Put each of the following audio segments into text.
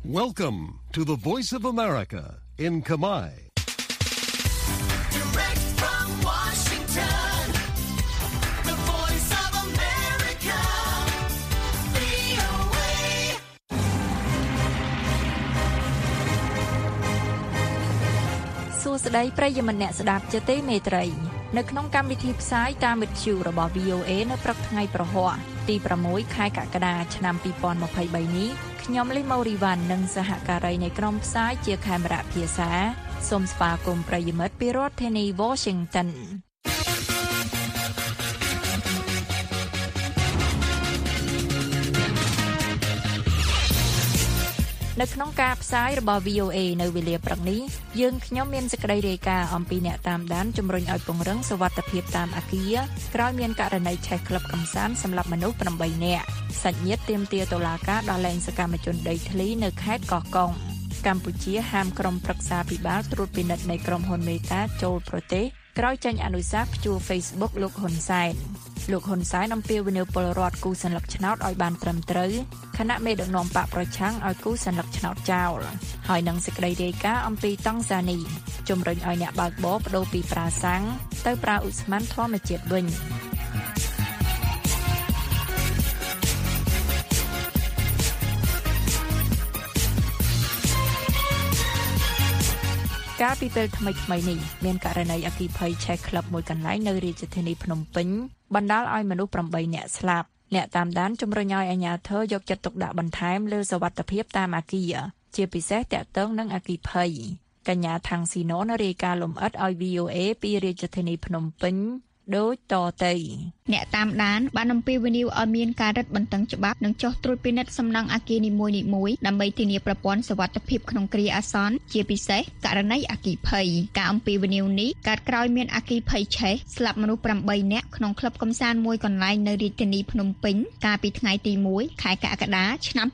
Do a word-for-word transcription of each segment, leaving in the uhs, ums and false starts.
Welcome to the Voice of America in Kamai. Direct from Washington, the Voice of America, វី អូ เอ សួស្តីប្រិយមិត្តអ្នកស្ដាប់ជាទីមេត្រីនៅក្នុងកម្មវិធីផ្សាយតាមវិទ្យុរបស់ វី អូ เอ នៅព្រឹកថ្ងៃប្រហ័សទី6ខែកក្កដាឆ្នាំ2023នេះខ្ញុំលីម៉ូរីវ៉ាន់និងសហការីនៃក្រុមផ្សាយជាខេមរៈភាសាសូមស្វាគមន៍ប្រិយមិត្តពីរដ្ឋធានី Washington នៅក្នុងការផ្សាយរបស់ វី អូ เอ នៅវេលាព្រឹកនេះយើងខ្ញុំមានសេចក្តីរាយការណ៍អំពីអ្នកតាមដានជំរុញឲ្យពង្រឹងសុវត្ថិភាពតាមអគារក្រោយមានករណីឆេះក្លឹបកម្សាន្តសម្លាប់មនុស្ស8នាក់សាច់ញាតិទាមទារតុលាការដោះលែងសកម្មជនដីធ្លីនៅខេត្តកោះកុងកម្ពុជាហាមក្រុមប្រឹក្សាភិបាលត្រួតពិនិត្យនៃក្រុមហ៊ុនមេតាចូលប្រទេសក្រោយចេញអនុសាសន៍ព្យួរ Facebook លោកហ៊ុនសែនលោកហ៊ុនសែនអំពាវនាវពលរដ្ឋគូសញ្ញលឆ្នោតឲ្យបានត្រឹមត្រូវខណៈមេដឹកនាំបកប្រឆាំងឲ្យគូសញ្ញលឆ្នោតចោលហើយនឹងសេចក្តីរាយការណ៍អំពីតង់សានីជំរុញឲ្យអ្នកបើកបរបដូរពីប្រើសាំងទៅប្រើឧស្ម័នធម្មជាតិវិញកាលពីពេលថ្មីៗនេះមានករណីអគ្គិភ័យឆេះក្លឹបមួយកន្លែងនៅរាជធានីភ្នំពេញបណ្ដាលឲ្យមនុស្ស8នាក់ស្លាប់អ្នកតាមដានជំរុញឲ្យអាជ្ញាធរយកចិត្តទុកដាក់បន្ថែមលើសុវត្ថិភាពតាមអគារជាពិសេសទាក់ទងនឹងអគ្គិភ័យកញ្ញាថាំងស៊ីណូនរាយការណ៍លម្អិតឲ្យ វី អូ เอ ពីរាជធានីភ្នំពេញដូចតទៅអ្នកតាមដានបានអំពាវនាវឲ្យមានការរឹតបន្តឹងច្បាប់និងចុះត្រួតពិនិត្យសំណង់អគារនីមួយៗដើម្បីធានាប្រព័ន្ធសុវត្ថិភាពក្នុងគ្រាអាសន្នជាពិសេសករណីអគ្គិភ័យការអំពាវនាវនេះកើតក្រោយមានអគ្គិភ័យឆេះស្លាប់មនុស្ស8នាក់ក្នុងក្លឹបកម្សាន្តមួយកន្លែងនៅរាជធានីភ្នំពេញកាលពីថ្ងៃទី1ខែកក្កដាឆ្នាំ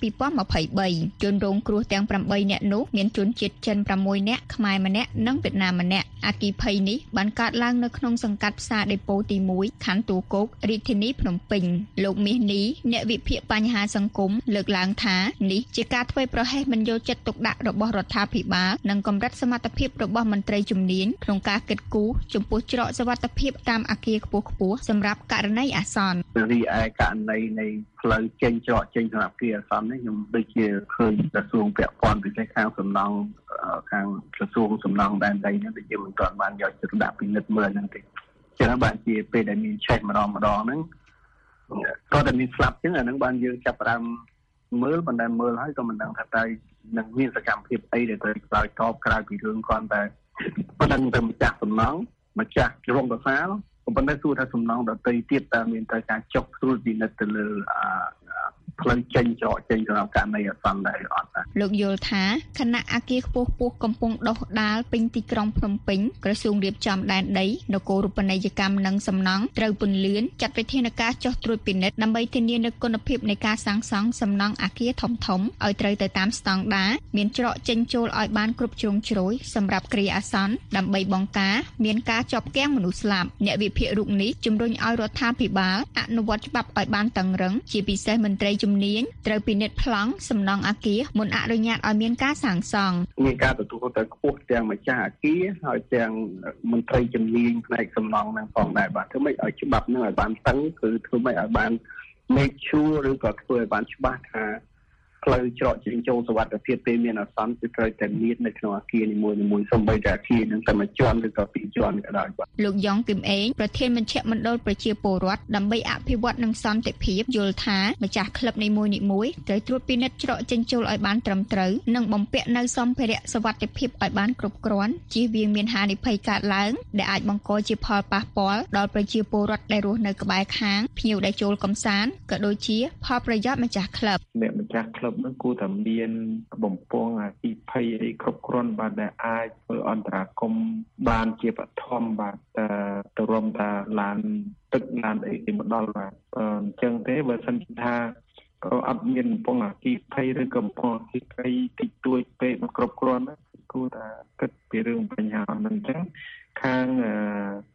2023ជនរងគ្រោះទាំង8នាក់នោះមានជនជាតិចិន6នាក់ខ្មែរម្នាក់និងវៀតណាមម្នាក់អគ្គិភ័យនេះបានកើតឡើងនៅក្នុងសង្កាត់ផ្សារដេប៉ូទី1ខណ្ឌទូគោករាជធានីភ្នំពេញលោកមាសនេះអ្នកវិភាគបញ្ហាសង្គមលើកឡើងថានេះជាការធ្វើប្រហែសមិនយកចិត្តទុកដាក់របស់រដ្ឋាភិបាលនិងកម្រិតសមត្ថភាពរបស់មន្ត្រីជំនាញក្នុងការកិត្តគូចំពោះច្រកសុវត្ថិភាពតាមអគារខ្ពស់ៗសម្រាប់ករណីអាសន្នរីឯករណីនៃផ្លូវចេញច្រកចេញសម្រាប់អគារអាសន្ននេះខ្ញុំដូចជាឃើញក្រសួងពាក់ព័ន្ធពិសេសខាងសំណង់ខាងក្រសួងសំណង់ដែនដីនេះដូចជាមិនទាន់បានយកចិត្តទុកដាក់ពិនិត្យមើលហ្នឹងទេចឹងបានជាពេលដែលមានឆេះម្ដងម្ដងហ្នឹងក៏តែមានស្លាប់ចឹងអាហ្នឹងបានយើងចាប់ផ្ដើមមើលប៉ុន្តែមើលហើយក៏មិនដឹងថាតើនឹងមានសកម្មភាពអីដែលត្រូវឆ្លើយតបក្រៅពីរឿងគ្រាន់តែប៉ុន្តែទៅម្ចាស់សំណង់ម្ចាស់រោងកសាលក៏ប៉ុន្តែសួរថាសំណង់ដទៃទៀតតើមានត្រូវការចុះត្រួតពិនិត្យទៅលើផ្លូវចេញច្រកចេញសម្រាប់ករណីអាសន្នដែរអត់ទេលោកយល់ថាគណៈអគារខ្ពស់ៗកំពុងដុះដាលពេញទីក្រុងភ្នំពេញក្រសួងរៀបចំដែនដីនគររូបនីយកម្មនិងសំណង់ត្រូវពន្លឿនចាត់វិធានការចុះត្រួតពិនិត្យដើម្បីធានានូវគុណភាពនៃការសាងសង់សំណង់អគារធំៗឲ្យត្រូវទៅតាមស្តង់ដារមានច្រកចេញចូលឲ្យបានគ្រប់ជ្រុងជ្រោយសម្រាប់គ្រាអាសន្នដើម្បីបង្ការមានការជាប់គាំងមនុស្សស្លាប់អ្នកវិភាគរូបនេះជំរុញឲ្យរដ្ឋាភិបាលអនុវត្តច្បាប់ឲ្យបានតឹងរឹងជាពិសេសមន្ត្រីជំនាញត្រូវពិនិត្យប្លង់សំណង់អគារមុនអនុញ្ញាតឲ្យមានការសាងសង់មានការទទួលទៅខ្ពស់ទាំងម្ចាស់អគារហើយទាំងមន្ត្រីជំនាញផ្នែកសំណង់នឹងផងដែរបាទធ្វើម៉េចឲ្យច្បាប់នឹងឲ្យបានតឹងគឺធ្វើម៉េចឲ្យបាន make sure ឬក៏ធ្វើឲ្យបានច្បាស់ថាផ្លូវច្រកចេញចូលសុវត្ថិភាពពេលមានអាសន្នគឺត្រូវតែមាននៅក្នុងអគារនីមួយៗសូម្បីតែអគារនឹងតែមួយជាន់ឬក៏ពីរជាន់ក៏ដោយបាទលោកយ៉ងគឹមអេងប្រធានមជ្ឈមណ្ឌលប្រជាពលរដ្ឋដើម្បីអភិវឌ្ឍនិងសន្តិភាពយល់ថាម្ចាស់ក្លឹបនីមួយៗត្រូវត្រួតពិនិត្យច្រកចេញចូលឲ្យបានត្រឹមត្រូវនិងបំពាក់នូវសម្ភារៈសុវត្ថិភាពឲ្យបានគ្រប់គ្រាន់ជៀសវាងមានហានិភ័យកើតឡើងដែលអាចបង្កជាផលប៉ះពាល់ដល់ប្រជាពលរដ្ឋដែលរស់នៅក្បែរខាងភ្ញៀវដែលចូលកម្សាន្តក៏ដូចជាផលប្រយោជន៍ម្ចាស់ក្លឹបអ្នកម្ចាស់ក្លឹបនឹងគួរតែមានបំពង់អគ្គិភ័យអីគ្រប់គ្រាន់បាទដែលអាចធ្វើអន្តរាគមន៍បានជាបឋមបាទទៅរួមតាឡានទឹកឡានអីទីមកដល់បាទអញ្ចឹងទេបើសិនថាក៏អត់មានបំពង់អគ្គិភ័យឬក៏បំពង់អគ្គិភ័យតិចតួចពេកគ្រប់គ្រាន់គួរតែគិតពីរឿងបញ្ហាហ្នឹងអញ្ចឹងខាង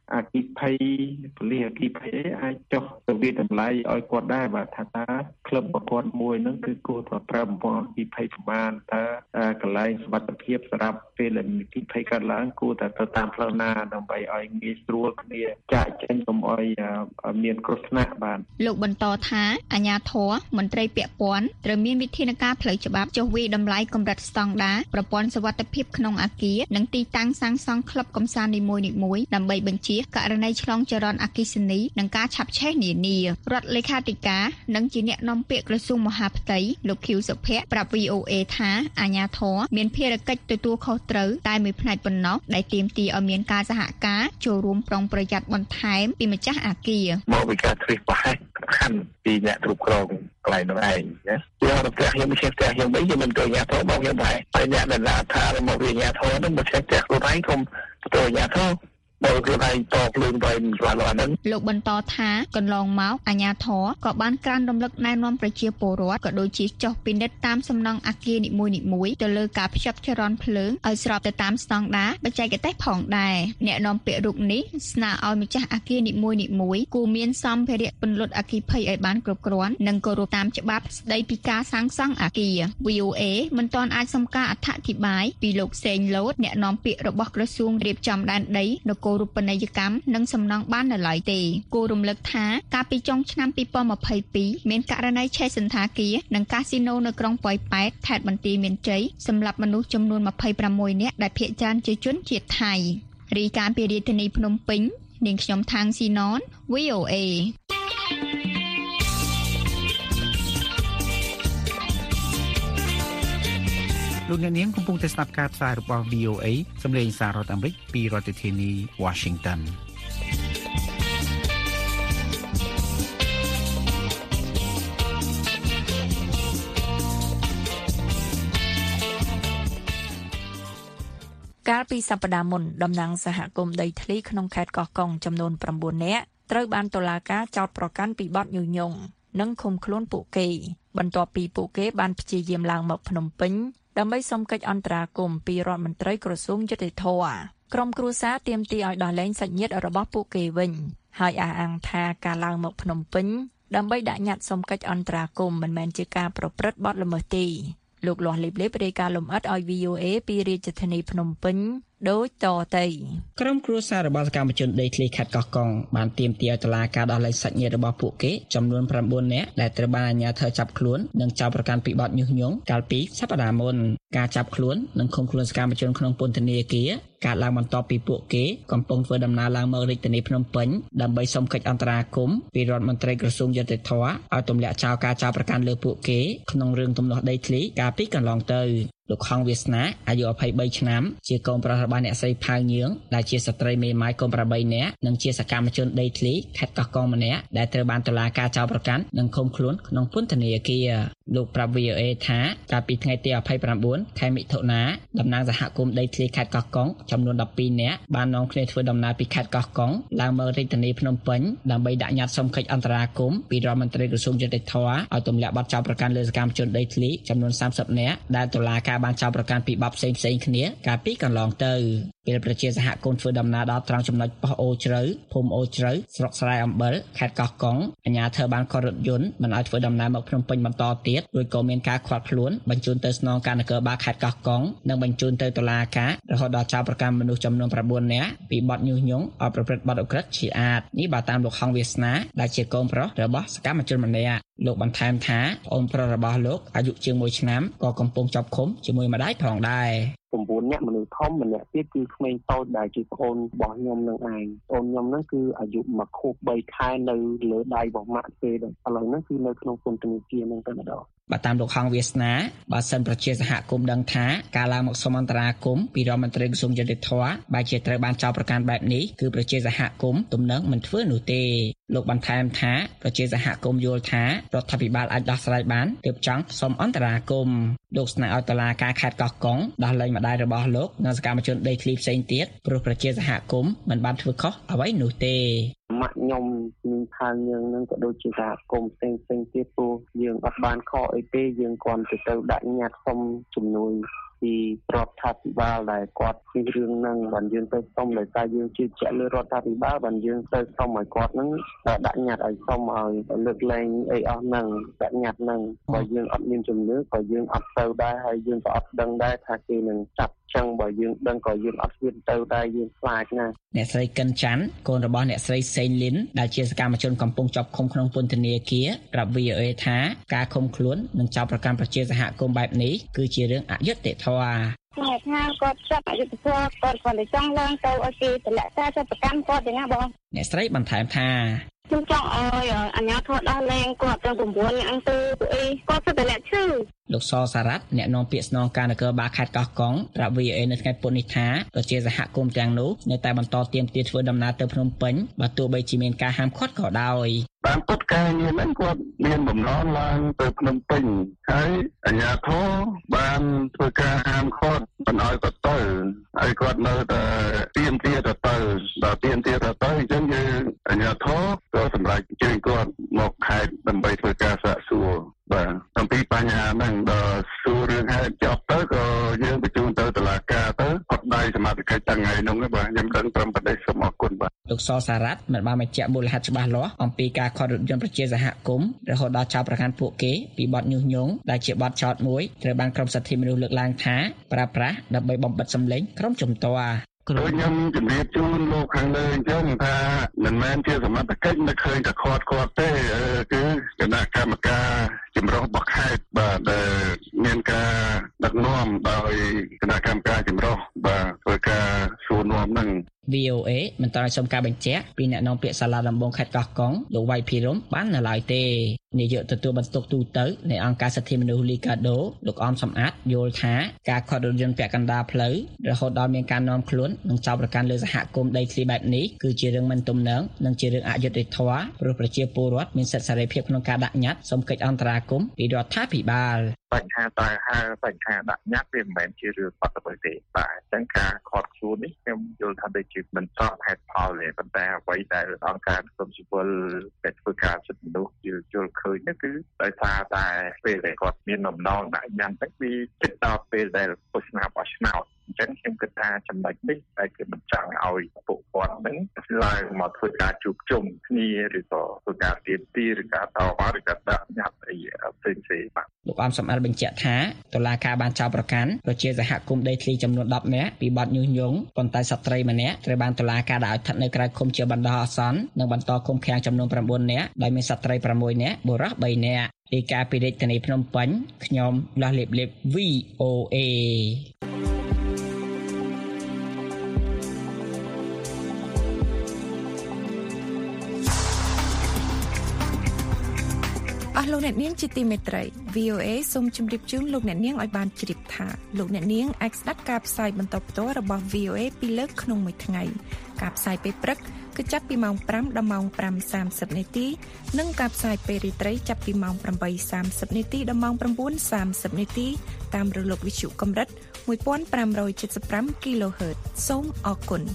អាគិភ័យពលិអាគិភ័យអាចចុះទៅវាតម្លៃឲ្យគាត់ដែរបាទថាតើក្លឹបរបស់គាត់មួយហ្នឹងគឺគួរតែប្រើបំពង់អាគិភ័យប្រមាណតើកន្លែងសុវត្ថិភាពសម្រាប់ពេលដែលអាគិភ័យកើតឡើងគួរតែទៅតាមផ្លូវណាដើម្បីឲ្យងាយស្រួលគ្នាចាក់ចេញកុំឲ្យមានគ្រោះថ្នាក់បាទលោកបន្តថាអាជ្ញាធរមន្ត្រីពាក់ព័ន្ធត្រូវមានវិធានការផ្លូវច្បាប់ចុះវាយតម្លៃកម្រិតស្តង់ដារប្រព័ន្ធសុវត្ថិភាពក្នុងអគារនិងទីតាំងសាងសង់ក្លឹបកម្សាន្តនីមួយៗដើម្បីបញ្ជៀសករណីឆ្លងចរន្តអគ្គិសនីនិងការឆាបឆេះនានារដ្ឋលេខាធិការនិងជាអ្នកនាំពាក្យក្រសួងមហាផ្ទៃលោកខៀវសុភ័ក្រប្រាប់ វី អូ អេ ថាអាជ្ញាធរមានភារកិច្ចទទួលខុសត្រូវតែមួយផ្នែកប៉ុណ្ណោះដែលទាមទារឲ្យមានការសហការចូលរួមប្រុងប្រយ័ត្នបន្ថែមពីម្ចាស់អគារមកពីការត្រិះប្រហែលខណ្ឌពីអ្នកគ្រប់គ្រងកន្លែងនោះឯងណាពីអត់ផ្ទះខ្ញុំមិនចេះផ្ទះខ្ញុំវិញខ្ញុំមិនទៅអាជ្ញាធរមកខ្ញុំដែរហើយអ្នកដែលថាមកពីអាជ្ញាធរនោះមិនចេះផ្ទះខ្លួនឯងខ្ញុំទៅអាជ្ញាធរមកខ្លួនឯងតខ្លួនទៅស្លាប់ហ្នឹងលោកបន្តថាកន្លងមកអាជ្ញាធរក៏បានក្រានរំលឹកណែនាំប្រជាពលរដ្ឋក៏ដូចជាចុះពិនិត្យតាមសំណង់អគារនីមួយៗទៅលើការភ្ជាប់ចរន្តភ្លើងឲ្យស្របទៅតាមស្តង់ដារបច្ចេកទេសផងដែរអ្នកនាំពាក្យរូបនេះស្នើឲ្យម្ចាស់អគារនីមួយៗគួរមានសម្ភារៈពន្លត់អគ្គិភ័យឲ្យបានគ្រប់គ្រាន់និងគោរពតាមច្បាប់ស្តីពីការសាងសង់អគារ វី អូ អេ មិនទាន់អាចសុំការអធិប្បាយពីលោកសេងលូតអ្នកនាំពាក្យរបស់ក្រសួងរៀបចំដែនដីនគររូបនីយកម្មនិងសំណង់បាននៅឡើយទេគួររំលឹកថាកាលពីចុងឆ្នាំពីរពាន់ម្ភៃពីរមានករណីឆេះសន្តាគារនិងកាស៊ីណូនៅក្រុងប៉ោយប៉ែតខេត្តបន្ទាយមានជ័យសម្រាប់មនុស្សចំនួនម្ភៃប្រាំមួយនាក់ដែលភាគច្រើនជាជនជាតិថៃរីកានពីរាជធានីភ្នំពេញនាងខ្ញុំថាងស៊ីណន វី អូ អេលោកអ្នកនាងកំពុងតែស្ដាប់ការផ្សាយរបស់ វី អូ អេ សម្លេងសាររដ្ឋអាមេរិកពីរដ្ឋធានី Washington កាលពីសប្តាហ៍មុនតំណាងសហគមន៍ដីធ្លីក្នុងខេត្តកោះកុងចំនួនប្រាំបួននាក់ត្រូវបានតុលាការចោទប្រកាន់ពីបទញុះញង់និងឃុំខ្លួនពួកគេបន្ទាប់ពីពួកគេបានព្យាយាមឡើងមកភ្នំពេញដើម្បីសុំកិច្ចអន្តរាគមន៍ពីរដ្ឋមន្ត្រីក្រសួងយុតិធធម៌ក្រុមគ្រួសារទាមទារឲ្យដោះលែងសាច់ញាតិរបស់ពួកគេវិញហើយអះអាងថាការឡើងមកភ្នំពេញដើម្បីដាក់ញត្តិសុំកិច្ចអន្តរាគមន៍មិនមែនជាការប្រព្រឹត្តបទល្មើសទេលោកលាស់លេបលេបរាយការណ៍លម្អិតឲ្យ វី អូ អេ ពីរាជធានីភ្នំពេញដូចតទៅក្រុមគ្រួសាររបស់សកម្មជនដីធ្លីខេត្តកោះកុងបានទាមទារតុលាការដោះលែងសាច់ញាតិរបស់ពួកគេចំនួនប្រាំបួននាក់ដែលត្រូវបានអាជ្ញាធរចាប់ខ្លួននិងចោទប្រកាន់ពីបទញុះញង់កាលពីសប្តាហ៍មុនការចាប់ខ្លួននិងឃុំខ្លួនសកម្មជនក្នុងពន្ធនាគារការឡើងបន្ទាប់ពីពួកគេកំពុងធ្វើដំណើរឡើងមករាជធានីភ្នំពេញដើម្បីសុំកិច្ចអន្តរាគមន៍ពីរដ្ឋមន្ត្រីក្រសួងយុតិធធម៌ឲ្យទម្លាក់ចោលការចោទប្រកាន់លើពួកគេក្នុងរឿងទំនាស់ដីធ្លីកាលពីកន្លងទៅលោកខំវាសនាអាយុยี่สิบสามឆ្នាំជាកូនប្រុសរបស់អ្នកស្រីផៅញៀងដែលជាស្ត្រីមេម៉ាយកូនប្រាំបីនាក់និងជាសកម្មជនដីធ្លីខេត្តកោះកុងម្នាក់ដែលត្រូវបានតុលាការចោទប្រកាន់និងឃុំខ្លួនក្នុងពន្ធនាគារលោកប្រាប់ វី អូ អេ ថាកាលពីថ្ងៃទីยี่สิบเก้าខែមិថុនាតំណាងសហគមន៍ដីធ្លីខេត្តកោះកុងចំនួនដប់ពីរនាក់បាននាំគ្នាធ្វើដំណើរពីខេត្តកោះកុងឡើងមករាជធានីភ្នំពេញដើម្បីដាក់ញត្តិសុំកិច្ចអន្តរាគមន៍ពីរដ្ឋមន្ត្រីក្រសួងយុតិធធម៌ឲ្យទម្លាក់បទចោទប្រកាន់លើសកម្មជនដីធ្លីចំនួនសាមសិបនាក់ដែលតុលាការបានចោទប្រកាន់ពីបទផ្សេងៗគ្នាកាលពីកន្លងទៅពេលប្រជាសហគមន៍ធ្វើដំណើរដល់ត្រង់ចំណុចប៉ុស្តិ៍អូជ្រៅភូមិអូជ្រៅស្រុកស្រែអំបិលខេត្តកោះកុងអាជ្ញាធរបានខុសរថយន្តមិនឲ្យធ្វើដំណើរមកភ្នំពេញបន្តទៀតរួចក៏មានការឃាត់ខ្លួនបញ្ជូនទៅស្នងការនគរបាលខេត្តកោះកុងនិងបញ្ជូនទៅតុលាការរហូតដល់ចោទប្រកាន់មនុស្សចំនួនប្រាំបួននាក់ពីបទញុះញង់ឲ្យប្រព្រឹត្តបទឧក្រិដ្ឋជាអាតនេះបើតាមលោកហងវាសនាដែលជាកូនប្រុសរបស់សកម្មជនម្នាក់លោកបន្ថែមថាប្អូនប្រុសរបស់លោកអាយុជាងមួយឆ្នាំក៏កំពុងជាប់ឃុំជាមួយម្ដាយផងដែរ៩នាក់មនុស្សធំម្នាក់ទៀតគឺក្មេងតូចដែលជាប្អូនរបស់ខ្ញុំនឹងឯងប្អូនខ្ញុំហ្នឹងគឺអាយុមួយខួបបីខែនៅលើដៃរបស់ម៉ាក់ទេឥឡូវហ្នឹងគឺនៅក្នុងពន្ធនាគារហ្នឹងតែម្ដងបើតាមលោកហងវាសនាបើសិនប្រជាសហគមន៍ដឹងថាការឡើងមកសុំអន្តរាគមន៍ពីរដ្ឋមន្ត្រីក្រសួងយុតិធធម៌បែរជាត្រូវបានចោទប្រកាន់បែបនេះគឺប្រជាសហគមន៍ទំនឹងមិនធ្វើនោះទេលោកបន្ថែមថាប្រជាសហគមន៍យល់ថារដ្ឋាភិបាលអាចដោះស្រាយបានទើបចង់សុំអន្តរាគមន៍លោកស្នើឲ្យតុលាការខេត្តកោះកុងដោះលែងម្ដាយរបស់លោកនិងសកម្មជនដីធ្លីផ្សេងទៀតព្រោះប្រជាសហគមន៍មិនបានធ្វើខុសអ្វីនោះទេម៉ាក់ខ្ញុំមានផាងយើងនឹងក៏ដូចជាថាគុំផ្សេងផ្សេងទៀតព្រោះយើងអត់បានខកអីទេយើងគ្រាន់តែទៅដាក់ញត្តិសុំជំនួយពីរដ្ឋាភិបាលដែលគាត់ពីរឿងហ្នឹងបានយើងទៅសុំដោយសារយើងជឿជាក់លើរដ្ឋាភិបាលបានយើងទៅសុំឲ្យគាត់ហ្នឹងដាក់ញត្តិឲ្យសុំឲ្យលើកលែងអីអស់ហ្នឹងដាក់ញត្តិហ្នឹងបើយើងអត់មានជំនឿក៏យើងអត់ទៅដែរហើយយើងក៏អត់ដឹងដែរថាគេនឹងចាប់ចឹងបើយើងដឹងក៏យើងអត់ហ៊ានទៅដែរយើងខ្លាចណាស់អ្នកស្រីកិនច័ន្ទកូនរបស់អ្នកស្រីសេងលីនដែលជាសកម្មជនកំពុងជាប់ឃុំក្នុងពន្ធនាគារប្រាប់ វី អូ អេ ថាការឃុំខ្លួននិងចោទប្រកាន់ប្រជាសហគមន៍បែបនេះគឺជារឿងអយុត្តិធម៌អ្នកថាគាត់ចាប់អយុត្តិធម៌គាត់គាត់តែចង់ឡើងទៅឲ្យគេតម្លាក់ការចាប់ប្រកាន់គាត់ទេណាបងអ្នកស្រីបន្ថែមថាខ្ញុំចង់ឲ្យអាជ្ញាធរដោះលែងគាត់ទាំង៩នាក់ទៅអីគាត់ទៅតម្លាក់ឈឺលោកសសារ៉ាត់អ្នកនាំពាក្យស្នងការនគរបាលខេត្តកោះកុងប្រាប់ វី អូ អេ នៅថ្ងៃពុធនេះថាប្រជាសហគមន៍ទាំងនោះនៅតែបន្តទាមទារធ្វើដំណើរទៅភ្នំពេញបើទោះបីជាមានការហាមឃាត់ក៏ដោយតាមពុតការងារហ្នឹងគាត់មានបំណងឡើងទៅភ្នំពេញហើយអាជ្ញាធរបានធ្វើការហាមឃាត់មិនឲ្យគាត់ទៅហើយគាត់នៅតែទាមទារទៅទៅដល់ទាមទារទៅទៅអញ្ចឹងយើងអាជ្ញាធរក៏សម្រេចជើញគាត់មកខេត្តដើម្បីធ្វើការសាកសួរបាទអំពីបញ្ហាហ្នឹងដល់សួររឿងហេតុចប់ទៅក៏យើងបញ្ជូនទៅតុលាការទៅអត់ដៃសមត្ថកិច្ចទាំងថ្ងៃនោះបាទខ្ញុំដឹងត្រឹមប្រទេសសូមអរគុណបាទលោកសសារ៉ាត់មិនបានបញ្ជាក់មូលហេតុច្បាស់លាស់អំពីការខាត់រថយន្តប្រជាសហគមន៍រហូតដល់ចោទប្រកាន់ពួកគេពីបទញុះញង់ដែលជាបទចោទមួយត្រូវបានក្រុមសិទ្ធិមនុស្សលើកឡើងថាប្រើប្រាស់ដើម្បីបំបិទសម្លេងក្រុមជំទាស់ខ្ញុំជំរាបជូនលោកខាងលើអញ្ចឹងថាមិនមែនជាសមត្ថកិច្ចនៅឃើញតែខាត់គាត់ទេគឺគណៈកម្មការចម្រុះរបស់ខេត្តបាទដែលមានការដឹកនាំដោយគណៈកម្មការចម្រុះបាទធ្វើការសួរនាំហ្នឹងវី អូ អេ មិនត្រូវសុំការបញ្ជាក់ពីអ្នកនាំពាក្យសាលាដំបងខេត្តកោះកុងលោកវ៉ៃភីរំបាននៅឡើយទេនាយកទទួលបន្ទុកទូទៅនៃអង្គការសិទ្ធិមនុស្សលីកាដូលោកអមសំអាតយល់ថាការខាត់រថយន្តពាក់កណ្ដាលផ្លូវរហូតដល់មានការនាំខ្លួននិងចោទប្រកាន់លើសហគមន៍ដីធ្លីបែបនេះគឺជារឿងមិនទំនើងនិងជារឿងអយុត្តិធម៌ព្រោះប្រជាពលរដ្ឋមានសិទ្ធិសេរីភាពក្នុងការដាក់ញត្តិសុំកិច្ចអន្តរាគមន៍ពីរដ្ឋាភិបាលបញ្ហាតើហើបញ្ហាដាក់ញត្តិវាមិនមែនជារឿងបាត់ទៅទេបាទអញ្ចឹងការខាត់ខ្លួននេះខ្ញុំយល់ថាដូចជាមិនស្របហេតុផលទេប៉ុន្តែអ្វីដែលអង្គការសង្គមស៊ីវិលដែលធ្វើការសិទ្ធិមនុស្សយល់យល់ឃើញនោះគឺដោយសារតែពេលដែលគាត់មានដំណងដាក់ញត្តិហ្នឹងវាជិតដល់ពេលដែលពុស្នាបោះឆ្នោតអញ្ចឹងខ្ញុំគិតថាចំណុចនេះតែគឺមិនចង់ឲ្យពួកគាត់ហ្នឹងឡើងមកធ្វើការជួបជុំគ្នាឬក៏ធ្វើការទៀមទាឬការតវ៉ាឬក៏ដាក់ញត្តិអីផ្សេងផ្សេងបាទលោកអមសំអាតបញ្ជាក់ថាតុលាការបានចោទប្រកាន់ប្រជាសហគមន៍ដីធ្លីចំនួនដប់នាក់ពីបទញុះញង់ប៉ុន្តែស្ត្រីម្នាក់ត្រូវបានតុលាការដាក់ឲ្យស្ថិតនៅក្រៅឃុំជាបណ្ដោះអាសន្ននិងបន្តឃុំឃាំងចំនួន៩នាក់ដោយមានស្ត្រី៦នាក់បុរស៣នាក់រាយការណ៍ពីរាជធានីភ្នំពេញខ្ញុំលាស់លៀបលៀប វី អូ អេអស់លោកអ្នកនាងជាទីមេត្រី វី អូ អេ សូមជម្រាបជូនលោកអ្នកនាងឲ្យបានជ្រាបថាលោកអ្នកនាងអាចស្ដាប់ការផ្សាយបន្តផ្ទាល់របស់ វី អូ អេ ពីរលើកក្នុងមួយថ្ងៃការផ្សាយពេលព្រឹកគឺចាប់ពីម៉ោងប្រាំដល់ម៉ោងប្រាំសាមសិបនាទីនិងការផ្សាយពេលរាត្រីចាប់ពីម៉ោងប្រាំបីសាមសិបនាទីដល់ម៉ោងប្រាំបួនសាមសិបនាទីតាមរលកវិទ្យុកម្រិតមួយពាន់ប្រាំរយសិបប្រាំ គីឡូហឺត សូមអរគុណ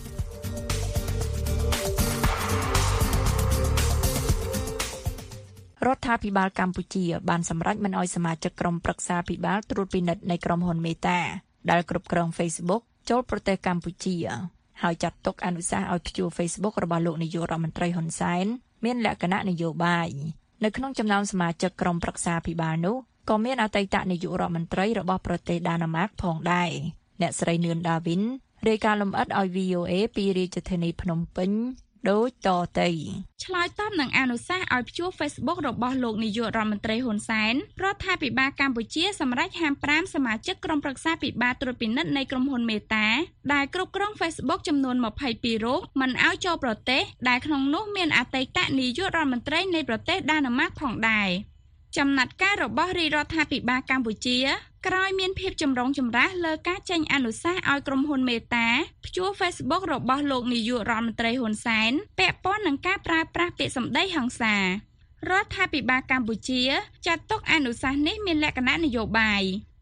រដ្ឋាភិបាលកម្ពុជាបានសម្រេចមិនអោយសមាជិកក្រុមប្រឹក្សាភិបាលត្រួតពិនិត្យនៃក្រុមហ៊ុនមេតាដែលគ្រប់គ្រង Facebook ចូលប្រទេសកម្ពុជាហើយចាត់ទុកអនុសាសន៍ឲ្យព្យួរ Facebook របស់លោកនាយករដ្ឋមន្ត្រីហ៊ុនសែនមានលក្ខណៈនយោបាយនៅក្នុងចំណោមសមាជិកក្រុមប្រឹក្សាភិបាលនោះក៏មានអតីតនាយករដ្ឋមន្ត្រីរបស់ប្រទេសដាណឺម៉ាកផងដែរអ្នកស្រីនឿនដាវីនរាយការណ៍លម្អិតឲ្យ វី អូ អេ ពីរាជធានីភ្នំពេញដូចតទៅឆ្លើយតបនឹងអនុសាសន៍ឲ្យព្យួរ Facebook របស់លោកនាយករដ្ឋមន្ត្រីហ៊ុនសែនរដ្ឋាភិបាលកម្ពុជាសម្រេចហាមប្រាមសមាជិកក្រុមប្រឹក្សាភិបាលត្រួតពិនិត្យនៃក្រុមហ៊ុនមេតាដែលគ្រប់គ្រង Facebook ចំនួនម្ភៃពីររូបមិនឲ្យចូលប្រទេសដែលក្នុងនោះមានអតីតនាយករដ្ឋមន្ត្រីនៃប្រទេសដាណឺម៉ាកផងដែរចំណាត់ការរបស់រាជរដ្ឋាភិបាលកម្ពុជាក្រោយមានភាពចម្រូងចម្រាសលើការចេញអនុសាសន៍ឲ្យក្រុមហ៊ុនមេតាព្យួរ Facebook របស់លោកនាយករដ្ឋមន្ត្រីហ៊ុនសែនពាក់ព័ន្ធនឹងការប្រើប្រាស់ពាក្យសម្ដីហិង្សារដ្ឋាភិបាលកម្ពុជាចាត់ទុកអនុសាសន៍នេះមានលក្ខណៈនយោបាយ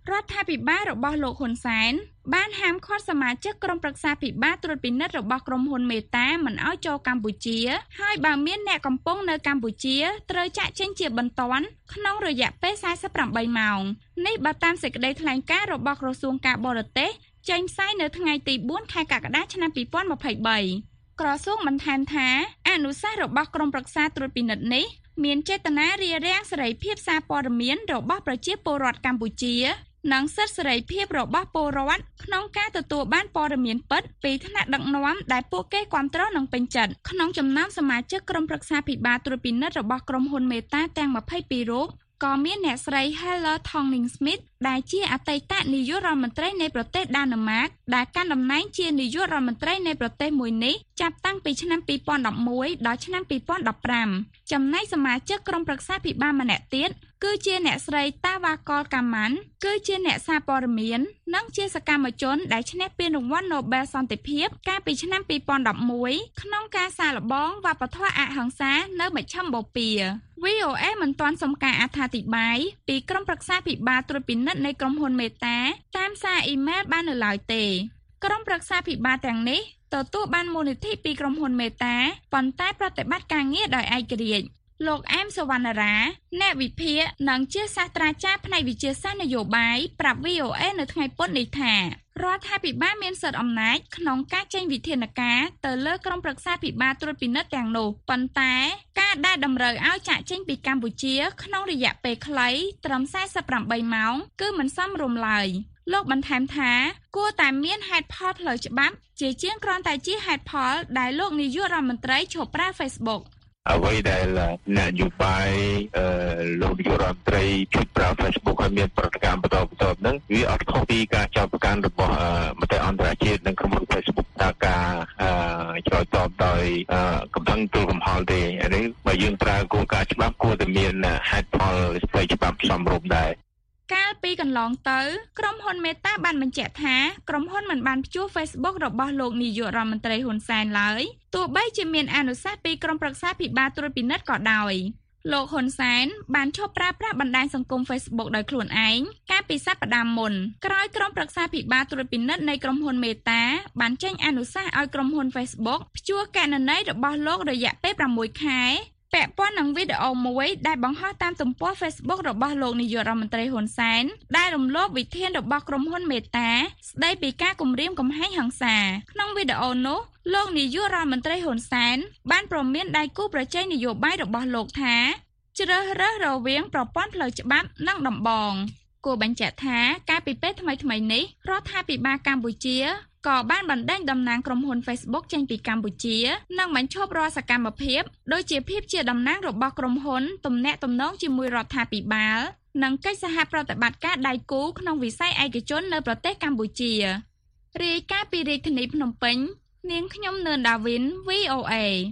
រដ្ឋាភិបាលរបស់លោកហ៊ុនសែនបានហាមឃាត់សមាជិកក្រុមប្រឹក្សាភិបាលត្រួតពិនិត្យរបស់ក្រុមហ៊ុនមេតាមិនឲ្យចូលកម្ពុជាហើយបើមានអ្នកកំពុងនៅកម្ពុជាត្រូវចាក់ចេញជាបន្ទាន់ក្នុងរយៈពេលfour forty-eightម៉ោងនេះបើតាមសេចក្តីថ្លែងការណ៍របស់ក្រសួងការបរទេសចេញផ្សាយនៅថ្ងៃទីfourខែកក្កដាឆ្នាំtwenty twenty-threeក្រសួងបន្ថែមថាអនុសាសន៍របស់ក្រុមប្រឹក្សាត្រួតពិនិត្យនេះមានចេតនារារាំងសេរីភាពសារព័ត៌មានរបស់ប្រជាពលរដ្ឋកម្ពុជានិងសិទ្ធិសេរីភាពរបស់ពលរដ្ឋក្នុងការទទួលបានព័ត៌មានពិតពីថ្នាក់ដឹកនាំដែលពួកគេគាំទ្រនិងពេញចិត្តក្នុងចំណោមសមាជិកក្រុមប្រឹក្សាភិបាលត្រួតពិនិត្យរបស់ក្រុមហ៊ុនមេតាទាំងtwenty-twoរូបក៏មានអ្នកស្រី Helle Thorning-Schmidt ដែលជាអតីតនាយករដ្ឋមន្ត្រីនៃប្រទេសដាណឺម៉ាកដែលកាន់តំណែងជានាយករដ្ឋមន្ត្រីនៃប្រទេសមួយនេះចាប់តាំងពីឆ្នាំtwenty elevenដល់ឆ្នាំtwenty fifteenចំណែកសមាជិកក្រុមប្រឹក្សាភិបាលម្នាក់ទៀតគឺជាអ្នកស្រីតាវ៉ាកលកាម៉ាន់គឺជាអ្នកសារព័ត៌មាននិងជាសកម្មជនដែលឈ្នះពានរង្វាន់ Nobel សន្តិភាពកាលពីឆ្នាំtwenty elevenក្នុងការសាកល្បងវប្បធម៌អហិង្សានៅមជ្ឈិមបូព៌ា V O A មិនទាន់សុំការអត្ថាធិប្បាយពីក្រុមប្រឹក្សាភិបាលត្រួតពិនិត្យនៃក្រុមហ៊ុនមេតាតាមសារអ៊ីមែលបាននៅឡើយទេក្រុមប្រឹក្សាភិបាលទាំងនេះទទួលបានមូលនិធិពីក្រុមហ៊ុនមេតាប៉ុន្តែប្រតិបត្តិការងារដោយឯករាជ្យលោកអែមសវណ្ណារាអ្នកវិភាគនិងជាសាស្ត្រាចារ្យផ្នែកវិទ្យាសាស្ត្រនយោបាយប្រាប់ V O A នៅថ្ងៃពុធនេះថារដ្ឋាភិបាលមានសិទ្ធិអំណាចក្នុងការចេញវិធានការទៅលើក្រុមប្រឹក្សាភិបាលត្រួតពិនិត្យទាំងនោះប៉ុន្តែការដែលតម្រូវឲ្យចាកចេញពីកម្ពុជាក្នុងរយៈពេលខ្លីត្រឹមforty-eightម៉ោងគឺមិនសមរម្យឡើយលោកបន្ថែមថាគួរតែមានហេតុផលផ្លូវច្បាប់ជាជាងគ្រាន់តែជាហេតុផលដែលលោកនាយករដ្ឋមន្ត្រីឈប់ប្រើ Facebook អ្វីដែលនយោបាយលោកនាយករដ្ឋមន្ត្រីជួយប្រើ Facebook ឲ្យមានប្រតិកម្មបន្តបន្តហ្នឹងវាអត់ខុសពីការចោទប្រកាន់របស់មតិអន្តរជាតិនិងក្រុមហ៊ុន Facebook ថាការឆ្លើយតបដោយកំពុងទូលកំហល់ទេនេះបើយើងប្រើគោលការណ៍ច្បាប់គួរតែមានហេតុផលស្ដីច្បាប់សមរម្យដែរកាលពីកន្លងទៅក្រុមហ៊ុនមេតាបានបញ្ជាក់ថាក្រុមហ៊ុនមិនបានព្យួរ Facebook របស់លោកនាយករដ្ឋមន្ត្រីហ៊ុនសែនឡើយទោះបីជាមានអនុសាសន៍ពីក្រុមប្រឹក្សាភិបាលត្រួតពិនិត្យក៏ដោយលោកហ៊ុនសែនបានឈប់ប្រើប្រាស់បណ្ដាញសង្គម Facebook ដោយខ្លួនឯងកាលពីសប្តាហ៍មុនក្រោយក្រុមប្រឹក្សាភិបាលត្រួតពិនិត្យនៃក្រុមហ៊ុនមេតាបានចេញអនុសាសន៍ឲ្យក្រុមហ៊ុន Facebook ព្យួរគណនីរបស់លោករយៈពេលsixខែពាក់ព័ន្ធនឹងវីដេអូមួយដែលបង្ហោះតាមទំព័រ Facebook របស់លោកនាយករដ្ឋមន្ត្រីហ៊ុនសែនដែលរំលោភវិធានរបស់ក្រុមហ៊ុនមេតាស្ដីពីការគំរាមកំហែងហិង្សាក្នុងវីដេអូនោះលោកនាយករដ្ឋមន្ត្រីហ៊ុនសែនបានព្រមានដៃគូប្រជែងនយោបាយរបស់លោកថាជ្រើសរើសរវាងប្រព័ន្ធផ្លូវច្បាប់និងដំបងគួរបញ្ជាក់ថាកាលពីពេលថ្មីៗនេះរដ្ឋាភិបាលកម្ពុជាក៏បានបណ្ដេញតំណាងក្រុមហ៊ុន Facebook ចេញពីកម្ពុជានិងបញ្ឈប់រាល់សកម្មភាពដូចជាភាពជាតំណាងរបស់ក្រុមហ៊ុនទំនាក់ទំនងជាមួយរដ្ឋាភិបាលនិងកិច្ចសហប្រតិបត្តិការដៃគូក្នុងវិស័យឯកជននៅប្រទេសកម្ពុជារាយការណ៍ពីរាជធានីភ្នំពេញនាងខ្ញុំនឿនដាវីន V O A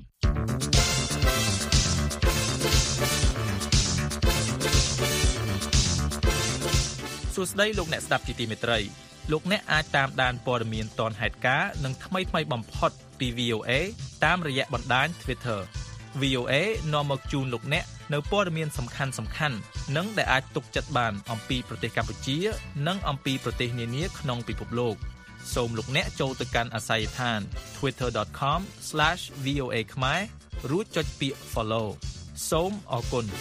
សួស្តីលោកអ្នកស្ដាប់ជាទីមេត្រីលោកអ្នកអាចតាមដានព័ត៌មានទាន់ហេតុការណ៍និងថ្មីៗបំផុតពី V O A តាមរយៈបណ្ដាញ Twitter V O A នាំមកជូនលោកអ្នកនៅព័ត៌មានសំខាន់ៗនិងដែលអាចទុកចិត្តបានអំពីប្រទេសកម្ពុជានិងអំពីប្រទេសនានាក្នុងពិភពលោកសូមលោកអ្នកចូលទៅកាន់អាស័យដ្ឋាន twitter dot com slash v o a ខ្មែររួចចុចពាក្យ Follow សូមអរគុណ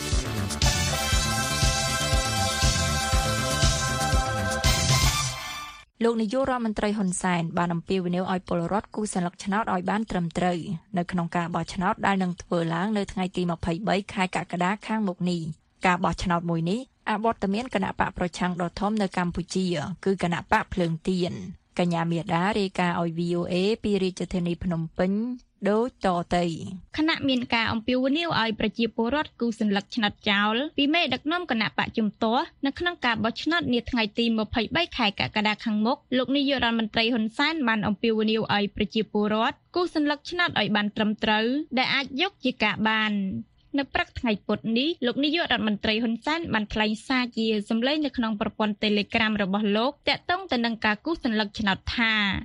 លោកនាយករដ្ឋមន្ត្រីហ៊ុនសែនបានអំពាវនាវឲ្យពលរដ្ឋគូសញ្ញឆ្នោតឲ្យបានត្រឹមត្រូវនៅក្នុងការបោះឆ្នោតដែលនឹងធ្វើឡើងនៅថ្ងៃទីtwenty-threeខែកក្កដាខាងមុខនេះការបោះឆ្នោតមួយនេះអវត្តមានគណៈបកប្រឆាំងដ៏ធំនៅកម្ពុជាគឺគណៈបកភ្លើងទៀនកញ្ញាមាតារាយការណ៍ឲ្យ V O A ពីរាជធានីភ្នំពេញដូចតទៅគណៈមានការអំពាវនាវឲ្យប្រជាពលរដ្ឋគូសញ្ញឆ្នោតចោលពីមេដឹកនាំគណៈបកជំទាស់នៅក្នុងការបោះឆ្នោតនាថ្ងៃទីtwenty-threeខែកក្កដាខាងមុខលោកនាយករដ្ឋមន្ត្រីហ៊ុនសែនបានអំពាវនាវឲ្យប្រជាពលរដ្ឋគូសញ្ញឆ្នោតឲ្យបានត្រឹមត្រូវដែលអាចយកជាការបាននៅព្រឹកថ្ងៃពុធនេះលោកនាយករដ្ឋមន្ត្រីហ៊ុនសែនបានថ្លែងសារជាសម្លេងនៅក្នុងប្រព័ន្ធ Telegram របស់លោកតាក់ទងទៅនឹងការគូសញ្ញឆ្នោតថា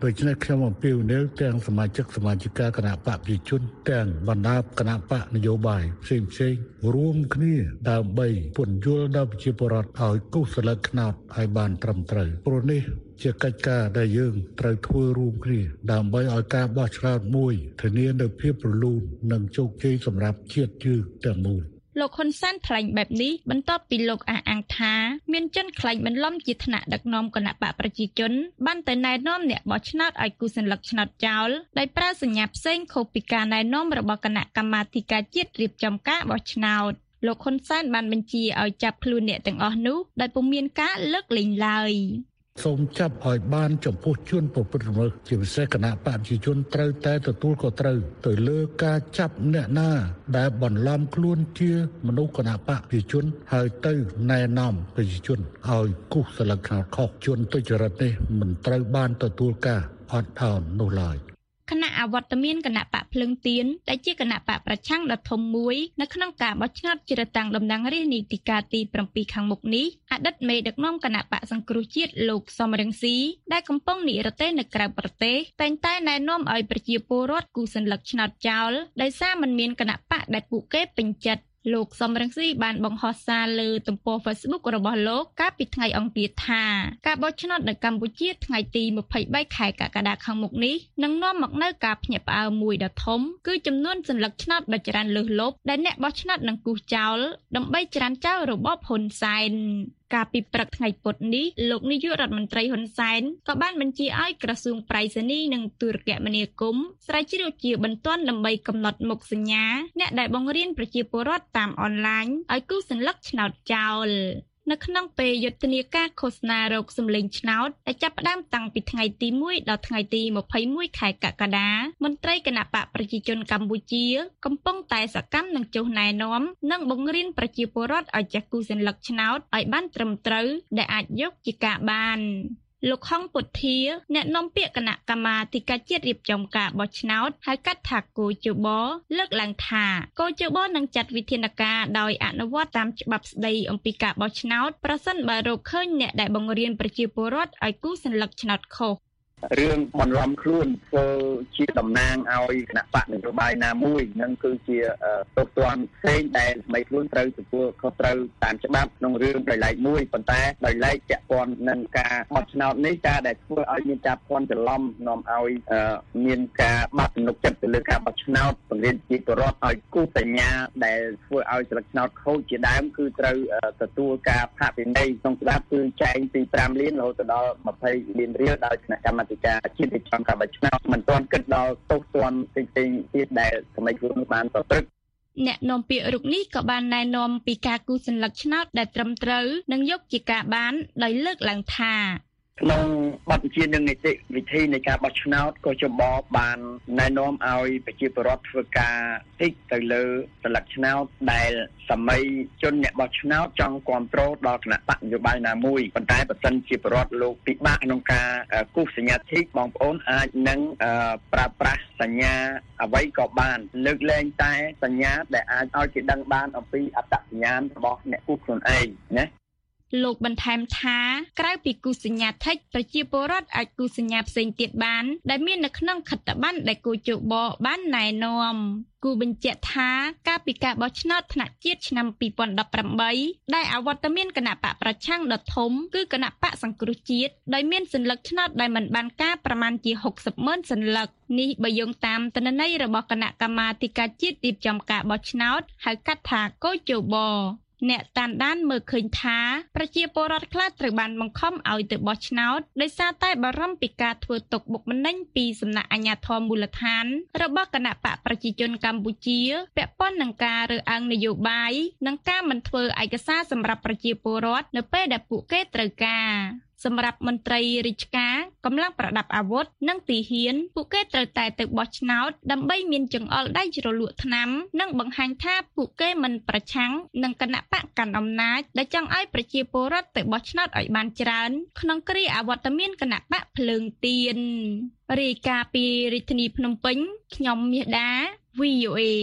ដូច្នេះខ្ញុំអំពាវនាវទាំងសមាជិកសមាជិកាគណៈបកប្រជាជនទាំងបណ្ដាគណៈបកនយោបាយផ្សេងផ្សេងរួមគ្នាដើម្បីពន្យល់ដល់ប្រជាពលរដ្ឋឲ្យគូសស្លឹកឆ្នោតឲ្យបានត្រឹមត្រូវព្រោះនេះជាកិច្ចការដែលយើងត្រូវធ្វើរួមគ្នាដើម្បីឲ្យការបោះឆ្នោតមួយធានានូវភាពរលូននិងជោគជ័យសម្រាប់ជាតិយើងទាំងមូលលោកហ៊ុនសែនថ្លែងបែបនេះបន្ទាប់ពីលោកអះអាងថាមានជនក្លែងបន្លំជាថ្នាក់ដឹកនាំគណៈបកប្រជាជនបានទៅណែនាំអ្នកបោះឆ្នោតឲ្យគូសញ្ញលិកឆ្នោតចោលដោយប្រើសញ្ញាផ្សេងខុសពីការណែនាំរបស់គណៈកម្មាធិការជាតិរៀបចំការបោះឆ្នោតលោកហ៊ុនសែនបានបញ្ជាឲ្យចាប់ខ្លួនអ្នកទាំងអស់នោះដោយពុំមានការលើកលែងឡើយសូមចាប់ឲ្យបានចំពោះជនប្រព្រឹត្តល្មើសជាពិសេសគណៈបកប្រជាជនត្រូវតែទទួលខុសត្រូវទៅលើការចាប់អ្នកណាដែលបន្លំខ្លួនជាមនុស្សគណៈបកប្រជាជនហើយទៅណែនាំប្រជាជនឲ្យគូសស្លឹកឆ្នោតខុសជនទុច្ចរិតនេះមិនត្រូវបានទទួលការអត់ឱននោះឡើយគណៈអវត្តមានគណៈបកភ្លឹងទៀនដែលជាគណៈបកប្រឆាំងដ៏ធំមួយនៅក្នុងការបោះឆ្នោតជ្រើសតាំងតំណាងរាស្ត្រនីតិកាលទី7ខាងមុខនេះអតីតមេដឹកនាំគណៈបកសង្គ្រោះជាតិលោកសំរងស៊ីដែលកំពុងនិរទេសនៅក្រៅប្រទេសតែងតែណែនាំឲ្យប្រជាពលរដ្ឋគូសញ្ញលិកឆ្នោតចោលដោយសារមិនមានគណៈបកដែលពួកគេពេញចិត្តលោកសំរងស៊ីបានបង្ហោះសារលើទំព័រ Facebook របស់លោកកាលពីថ្ងៃអង្គារថាការបោះឆ្នោតនៅកម្ពុជាថ្ងៃទី23ខែកក្កដាខាងមុខនេះនឹងនាំមកនូវការភ្ញាក់ផ្អើលមួយដ៏ធំគឺចំនួនសញ្ញាឆ្នោតដ៏ច្រើនលើសលប់ដែលអ្នកបោះឆ្នោតនឹងគូសចោលដើម្បីច្រានចោលរបបហ៊ុនសែនកាលពីព្រឹកថ្ងៃពុធនេះលោកនាយករដ្ឋមន្ត្រីហ៊ុនសែនក៏បានបញ្ជាឲ្យក្រសួងប្រៃសណីនិងទូរគមនាគមន៍ស្រាវជ្រាវជាបន្ទាន់ដើម្បីកំណត់មុខសញ្ញាអ្នកដែលបង្រៀនប្រជាពលរដ្ឋតាមអនឡាញឲ្យគូសញ្ញលិកឆ្នោតចោលនៅក្នុងពេលយុទ្ធនាការឃោសនារោគសម្លេងឆ្នោតដែលចាប់ផ្ដើមតាំងពីថ្ងៃទី1ដល់ថ្ងៃទី21ខែកក្កដាមន្ត្រីគណៈបកប្រជាជនកម្ពុជាកំពុងតែសកម្មនឹងចុះណែនាំនិងបង្រៀនប្រជាពលរដ្ឋឲ្យចេះគូសញ្ញលិកឆ្នោតឲ្យបានត្រឹមត្រូវដែលអាចយកជាការបានលោកហងពុទ្ធាអ្នកនាំពាក្យគណៈកម្មាធិការជាតិរៀបចំការបោះឆ្នោតហៅកាត់ថាគូជបលើកឡើងថាគូជបនឹងចាត់វិធានការដោយអនុវត្តតាមច្បាប់ស្តីអំពីការបោះឆ្នោតប្រសិនបើរកឃើញអ្នកដែលបង្រៀនប្រជាពលរដ្ឋឲ្យគូសញ្ញលិកឆ្នោតខុសរឿងបន្លំខ្លួនធ្វើជាតំណាងឲ្យគណៈបកនយោបាយណាមួយនឹងគឺជាទោសទណ្ឌផ្សេងដែលមិនខ្លួនត្រូវទទួលខុសត្រូវតាមច្បាប់ក្នុងរឿងដោយឡែកមួយប៉ុន្តែដោយឡែកពាក់ព័ន្ធនឹងការបោះឆ្នោតនេះការដែលធ្វើឲ្យមានការភ័ន្តច្រឡំនាំឲ្យមានការបាត់ទំនុកចិត្តទៅលើការបោះឆ្នោតបង្រៀនជាពលរដ្ឋឲ្យគូសញ្ញាដែលធ្វើឲ្យស្លឹកឆ្នោតខូចជាដើមគឺត្រូវទទួលការផាកពិន័យក្នុងច្បាប់គឺចែងពី5លានរហូតដល់20លានរៀលដោយគណៈកម្មាធិការជាតិរៀបចំការបោះឆ្នោតមិនទាន់គិតដល់ទោសទណ្ឌផ្សេងៗទៀតដែលសម័យខ្លួនបានប្រព្រឹត្តអ្នកនាំពាក្យរូបនេះក៏បានណែនាំពីការគូសញ្ញលិកឆ្នោតដែលត្រឹមត្រូវនិងយកជាការបានដោយលើកឡើងថាក្នុងបទបញ្ជានឹងនីតិវិធីនៃការបោះឆ្នោតក៏ចបបានណែនាំឲ្យប្រជាពលរដ្ឋធ្វើការតិចទៅលើសន្លឹកឆ្នោតដែលសម័យជនអ្នកបោះឆ្នោតចង់គ្រប់គ្រងដល់គណៈបកនយោបាយណាមួយប៉ុន្តែបើសិនជាពលរដ្ឋលោកពិបាកក្នុងការគូសសញ្ញាធិកបងប្អូនអាចនឹងប្រើប្រាស់សញ្ញាអ្វីក៏បានលើកលែងតែសញ្ញាដែលអាចឲ្យគេដឹងបានអំពីអត្តសញ្ញាណរបស់អ្នកគូសខ្លួនឯងណាលោកបន្ថែមថាក្រៅពីគូសញ្ញាថិចប្រជាពលរដ្ឋអាចគូសញ្ញាផ្សេងទៀតបានដែលមាននៅក្នុងខិត្តប័ណ្ណដែលគូជបបានណែនាំគូបញ្ជាក់ថាការពីការបោះឆ្នោតថ្នាក់ជាតិឆ្នាំពីរពាន់ដប់ប្រាំបីដែលអវត្តមានគណៈបកប្រឆាំងដ៏ធំគឺគណៈបកសង្គ្រោះជាតិដោយមានសញ្ញលឹកឆ្នោតដែលមិនបានការប្រមាណជាហុកសិបម៉ឺនសញ្ញលឹកនេះបើយោងតាមទិន្នន័យរបស់គណៈកម្មាធិការជាតិរៀបចំការបោះឆ្នោតហៅកាត់ថាកោជបអ្នកតាមដានមើលឃើញថាប្រជាពលរដ្ឋខ្លះត្រូវបានបង្ខំឲ្យទៅបោះឆ្នោតដោយសារតែបារម្ភពីការធ្វើទុកបុកម្នេញពីសំណាក់អាជ្ញាធរមូលដ្ឋានរបស់គណៈបកប្រជាជនកម្ពុជាពាក់ព័ន្ធនឹងការរើសអើងនយោបាយនិងការមិនធ្វើឯកសារសម្រាប់ប្រជាពលរដ្ឋនៅពេលដែលពួកគេត្រូវការសម្រាប់មន្ត្រីរាជការកម្លាំងប្រដាប់អាវុធនិងទីហ៊ានពួកគេត្រូវតែទៅបោះឆ្នោតដើម្បីមានចង្អុលដៃជ្រលក់ថ្នាំនិងបង្ហាញថាពួកគេមិនប្រឆាំងនឹងគណៈបកកាន់អំណាចដែលចង់ឲ្យប្រជាពលរដ្ឋទៅបោះឆ្នោតឲ្យបានច្រើនក្នុងគ្រាអវត្តមានគណៈបកភ្លើងទៀនរាយការណ៍ពីរាជធានីភ្នំពេញខ្ញុំមាសដា វី អូ អេ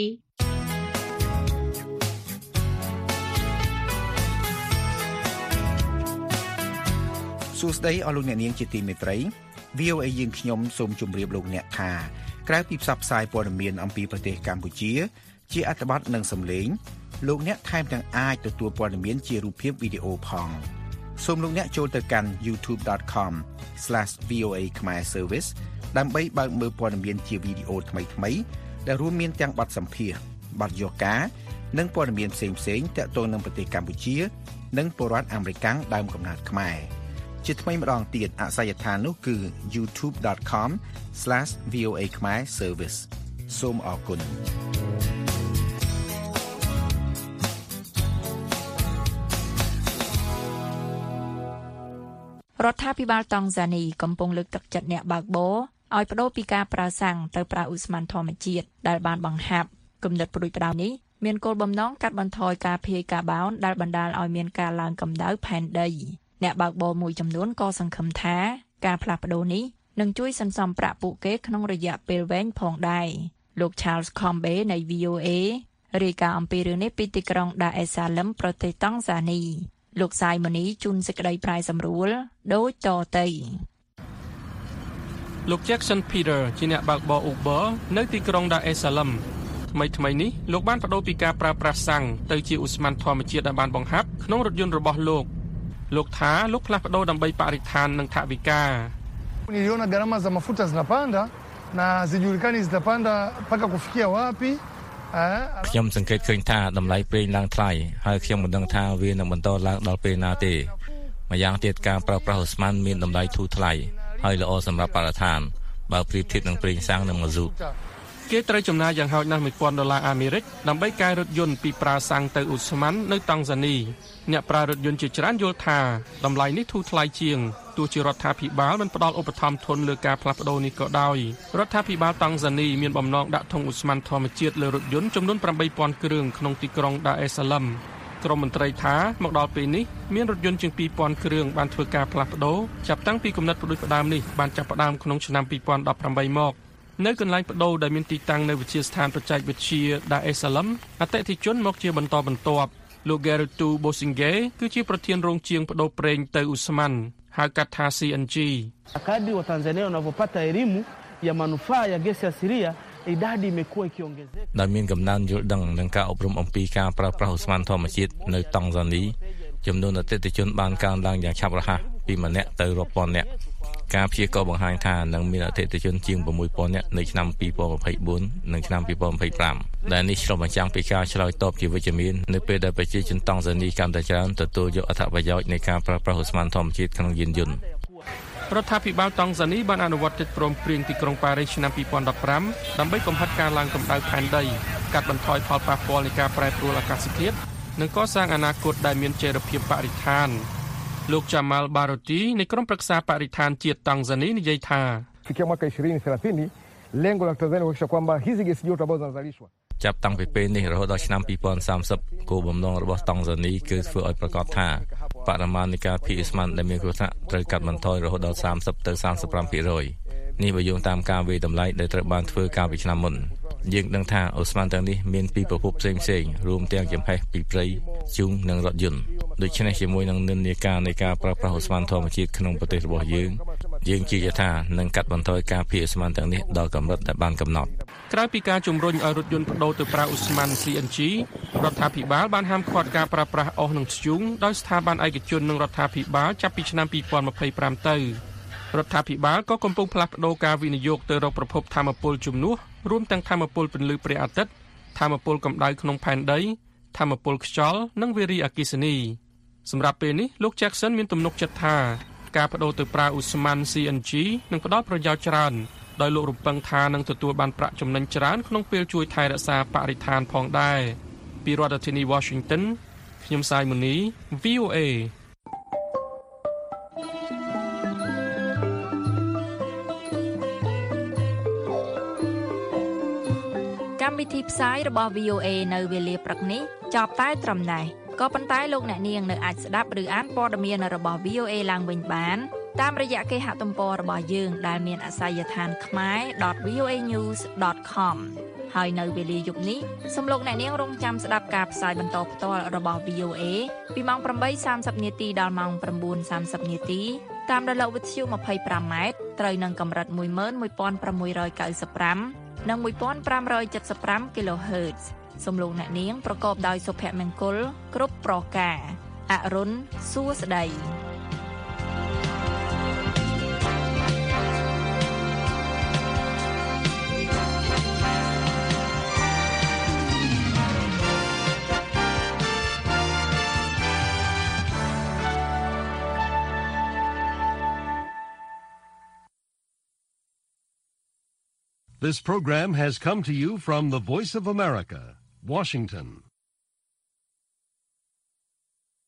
សួស្តីអស់លោកអ្នកនាងជាទីមេត្រីវី អូ អេ យើងខ្ញុំសូមជម្រាបលោកអ្នកថាក្រៅពីផ្សព្វផ្សាយព័ត៌មានអំពីប្រទេសកម្ពុជាជាអត្ថបទនិងសំឡេងលោកអ្នកថែមទាំងអាចទទួលព័ត៌មានជារូបភាពវីដេអូផងសូមលោកអ្នកចូលទៅកាន់ ยูทูบ ដត ខម ស្លេស វី អូ អេ Khmer Service ដើម្បីបើកមើលព័ត៌មានជាវីដេអូថ្មីៗដែលរួមមានទាំងបទសម្ភាសន៍បទយកការនិងព័ត៌មានផ្សេងៗទាក់ទងនឹងប្រទេសកម្ពុជានិងពលរដ្ឋអាមេរិកដើមកំណើតខ្មែរជាថ្មីម្ដងទៀតអាសយដ្ឋាននោះគឺ ยูทูบ ដត ខម ស្លេស វី អូ អេ Khmer Service សូមអរគុណរដ្ឋាភិបាលតង់ហ្សានីកំពុងលើកទឹកចិត្តអ្នកបើកបរឲ្យបដូរពីការប្រើសាំងទៅប្រើឧស្ម័នធម្មជាតិដែលបានបង្ហាប់គំនិតប្រួយផ្ដោតនេះមានគោលបំណងកាត់បន្ថយការភាយកាបូនដែលបណ្ដាលឲ្យមានការឡើងកម្ដៅផែនដីអ្នកបើកបរមួយចំនួនក៏សង្ឃឹមថាការផ្លាស់ប្ដូរនេះនឹងជួយសន្សំប្រាក់ពួកគេក្នុងរយៈពេលវែងផងដែរលោក Charles Combe នៃ វី អូ អេ រាយការណ៍អំពីរឿងនេះពីទីក្រុង Dar es Salaam ប្រទេសតង់ហ្សានីលោកសាយម៉ូនីជូនសេចក្តីប្រាយសម្រួលដូចតទៅលោក Jackson Peter ជាអ្នកបើកបរ Uber នៅទីក្រុង Dar es Salaam ថ្មីថ្មីនេះលោកបានបដូរពីការប្រើប្រាស់សាំងទៅជាឧស្ម័នធម្មជាតិដែលបានបង្ហាប់ក្នុងរថយន្តរបស់លោកលោកថាលោកផ្លាស់ប្ដូរដើម្បីបរិស្ថាននិងថវិកា Niliona gharama za mafuta zinapanda na zijulikani zitapanda mpaka kufikia wapi ខ្ញុំសង្កេតឃើញថាតម្លៃប្រេងឡើងថ្លៃហើយខ្ញុំមិនដឹងថាវានឹងបន្តឡើងដល់ពេលណាទេម្យ៉ាងទៀតការប្រើប្រាស់ឧស្ម័នមានតម្លៃធូរថ្លៃហើយល្អសម្រាប់បរិស្ថានបើប្រៀបធៀបនឹងប្រេងសាំងនិងម៉ាស៊ូតគេត្រូវចំណាយយ៉ាងហោចណាស់ one thousand ដុល្លារអាមេរិកដើម្បីកែរថយន្តពីប្រើសាំងទៅឧស្ម័ននៅតង់ហ្សានីអ្នកប្រើរថយន្តជាច្រើនយល់ថាតម្លៃនេះធូរថ្លៃជាងទោះជារដ្ឋាភិបាលមិនផ្ដល់ឧបត្ថម្ភធនលើការផ្លាស់ប្ដូរនេះក៏ដោយរដ្ឋាភិបាលតង់ហ្សានីមានបំណងដាក់ធុងឧស្ម័នធម្មជាតិលើរថយន្តចំនួនeight thousandគ្រឿងក្នុងទីក្រុង Dar es Salaam ក្រមមន្ត្រីថាមកដល់ពេលនេះមានរថយន្តជាងtwo thousandគ្រឿងបានធ្វើការផ្លាស់ប្ដូរចាប់តាំងពីគំនិតផ្ដួចផ្ដើមនេះបានចាប់ផ្ដើមក្នុងឆ្នាំtwo thousand eighteenមកនៅកន្លែងបដូរដែលមានទីតាំងនៅវិទ្យាស្ថានបច្ចេកវិទ្យា Dar es Salaam អតិថិជនមកជាបន្តបន្ទាប់លោក Gertu Bosinge គឺជាប្រធានរោងជាងបដូរប្រេងទៅឧស្ម័នហៅកាត់ថា ซี เอ็น จี Kadri wa Tanzania wanavyopata elimu ya manufaa ya gesi asilia idadi imekuwa ikiongezeka ដែលមានកំណើនយល់ដឹងនិងការអប់រំអំពីការប្រើប្រាស់ឧស្ម័នធម្មជាតិនៅតង់ហ្សានីចំនួនអតិថិជនបានកើនឡើងយ៉ាងឆាប់រហ័សពីម្នាក់ទៅរាប់ពាន់នាក់ការព្យាករណ៍បង្ហាញថានឹងមានអតិថិជនជាងsix thousandនាក់នៅឆ្នាំtwo thousand twenty-fourនិងឆ្នាំtwo thousand twenty-fiveដែលនេះឆ្លុះបញ្ចាំងពីការឆ្លើយតបជាវិជ្ជមាននៅពេលដែលប្រជាជនតង់ហ្សានីកាន់តែច្រើនទទួលយកអត្ថប្រយោជន៍នៃការប្រើប្រាស់ឧស្ម័នធម្មជាតិក្នុងយានយន្តរដ្ឋាភិបាលតង់ហ្សានីបានអនុវត្តកិច្ចព្រមព្រៀងទីក្រុងប៉ារីសឆ្នាំtwo thousand fifteenដើម្បីកំហិតការឡើងកម្ដៅផែនដីកាត់បន្ថយផលប៉ះពាល់នៃការប្រែប្រួលអាកាសធាតុនិងកសាងអនាគតដែលមានចីរភាពបរិស្ថានលោក Jamal Baroti នៃក្រុមប្រឹក្សាបរិស្ថានជាតិតង់ហ្សានីនិយាយថា Fikia mwaka twenty thirty lengo la Tanzania kuhakikisha kwamba hizi gesi joto ambazo zinazalishwa ចាប់តាំងពីពេលនេះរហូតដល់ឆ្នាំtwenty thirtyគោលបំណងរបស់តង់ហ្សានីគឺធ្វើឲ្យប្រកាសថាបរិមាណនៃការភាយឧស្ម័នដែលមានគ្រោះថ្នាក់ត្រូវកាត់បន្ថយរហូតដល់thirtyទៅthirty-fiveភាគរយ នេះបើយោងតាមការវិយតម្លៃដែលត្រូវបានធ្វើកាលពីឆ្នាំមុនយើងដឹងថាឧស្ម័នទាំងនេះមានពីប្រភពផ្សេងៗរួមទាំងចំហេះពីព្រៃជូងនិងរថយន្តដូច្នេះជាមួយនឹងនិន្នាការនៃការប្រើប្រាស់ឧស្ម័នធម្មជាតិក្នុងប្រទេសរបស់យើងយើងជឿថានឹងកាត់បន្ថយការភាយឧស្ម័នទាំងនេះដល់កម្រិតដែលបានកំណត់ក្រៅពីការជំរុញឲ្យរថយន្តបដូរទៅប្រើឧស្ម័ន ซี เอ็น จี រដ្ឋាភិបាលបានហាមឃាត់ការប្រើប្រាស់អុសនិងធ្យូងដោយស្ថាប័នឯកជននិងរដ្ឋាភិបាលចាប់ពីឆ្នាំtwo thousand twenty-fiveទៅរដ្ឋាភិបាលក៏កំពុងផ្លាស់ប្ដូរការវិនិយោគទៅរកប្រភពថាមពលជំនួសរួមទាំងថាមពលពន្លឺព្រះអាទិត្យថាមពលកម្ដៅក្នុងផែនដីថាមពលខ្យល់និងវារីអគ្គិសនីសម្រាប់ពេលនេះលោក Jackson មានទំនុកចិត្តថាការបដូរទៅប្រើឧស្ម័ន ซี เอ็น จี នឹងផ្ដល់ប្រយោជន៍ច្រើនដោយលោករំពឹងថានឹងទទួលបានប្រាក់ចំណេញច្រើនក្នុងពេលជួយថែរក្សាបរិស្ថានផងដែរពីរដ្ឋធានី Washington ខ្ញុំសាយមុនី វី អូ เอកម្មវិធីផ្សាយរបស់ វី អូ เอ នៅវេលាព្រឹកនេះចប់តែត្រឹមនេះក៏ប៉ុន្តែលោកអ្នកនាងនៅអាចស្ដាប់ឬអានព័ត៌មានរបស់ វី អូ เอ ឡើងវិញបានតាមរយៈគេហទំព័ររបស់យើងដែលមានអាសយដ្ឋាន khmer dot v o a news dot com ហើយនៅវេលាយប់នេះសូមលោកអ្នកនាងរងចាំស្ដាប់ការផ្សាយបន្តផ្ទាល់របស់ វី អូ เอ ពីម៉ោងeight thirtyនាទីដល់ម៉ោងnine thirtyនាទីតាមរលកវិទ្យុยี่สิบห้าម៉ែត្រត្រូវនឹងកម្រិតmột một sáu chín fiveនិងmột five seven five គីឡូហឺតซ์សំឡេងអ្នកនាងប្រកបដោយសុភមង្គលគ្រប់ប្រការអរុនសួស្តី This program has come to you from the Voice of America, Washington.